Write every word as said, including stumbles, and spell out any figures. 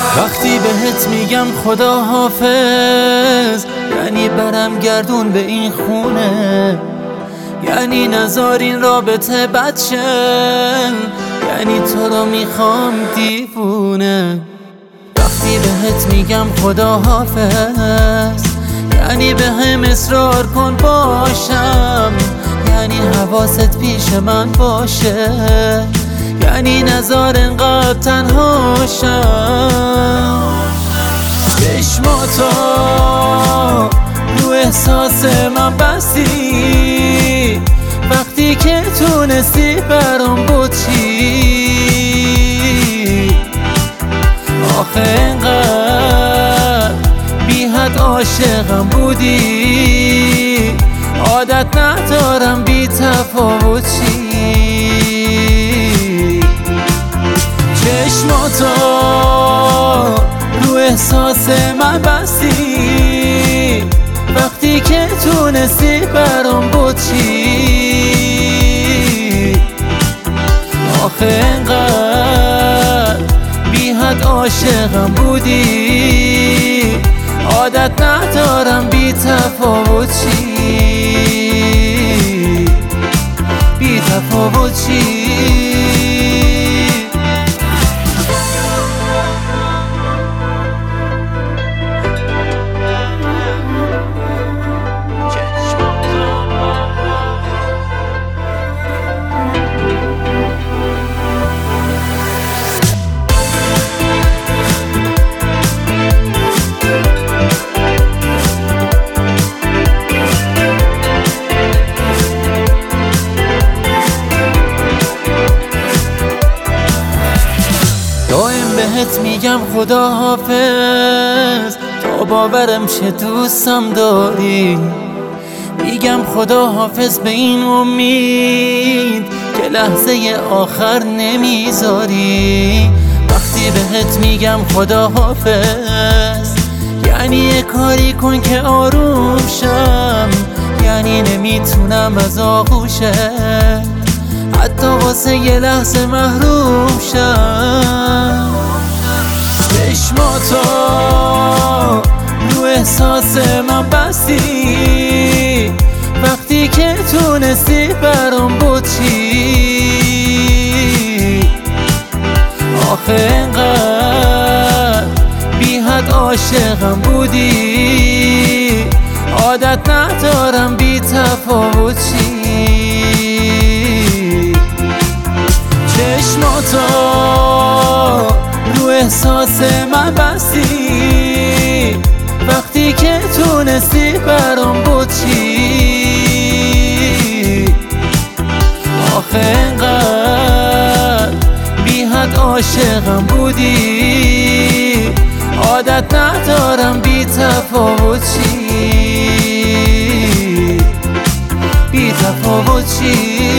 وقتی بهت میگم خدا حافظ، یعنی برم گردون به این خونه، یعنی نذار این رابطه بد شه، یعنی تو رو میخوام دیوونه. وقتی بهت میگم خدا حافظ، یعنی به هم اصرار کن باشم، یعنی حواست پیش من باشه، یعنی نذار انقدر تنها شم. چشماتو رو احساس من بستی، وقتی که تونستی برام بود چی؟ آخه انقدر بی حد عاشقم بودی، عادت ندارم بی تفاوت چی؟ چشماتو رو احساس من بستی، وقتی که تونستی برام بود چی؟ آخه انقدر بی حد عاشقم بودی، عادت ندارم بی تفاوت چی؟ بی تفاوت چی؟ دائم بهت میگم خدا حافظ، تا باورم شه دوستم داری. میگم خدا حافظ به این امید که لحظه آخر نمیذاری. وقتی بهت میگم خدا حافظ، یعنی یه کاری کن که آروم شم، یعنی نمیتونم از آغوشت حتی واسه یه لحظه محروم شم. چشماتو رو احساس من بستی، وقتی که تونستی برام بود چی؟ آخه انقدر بی حد عاشقم بودی، عادت ندارم بی تفاوت چی؟ چشماتو رو احساس من بستی، وقتی که تونستی برام بود چی؟ آخه انقدر بی حد عاشقم بودی، عادت ندارم بی تفاوت چی؟ بی تفاوت چی؟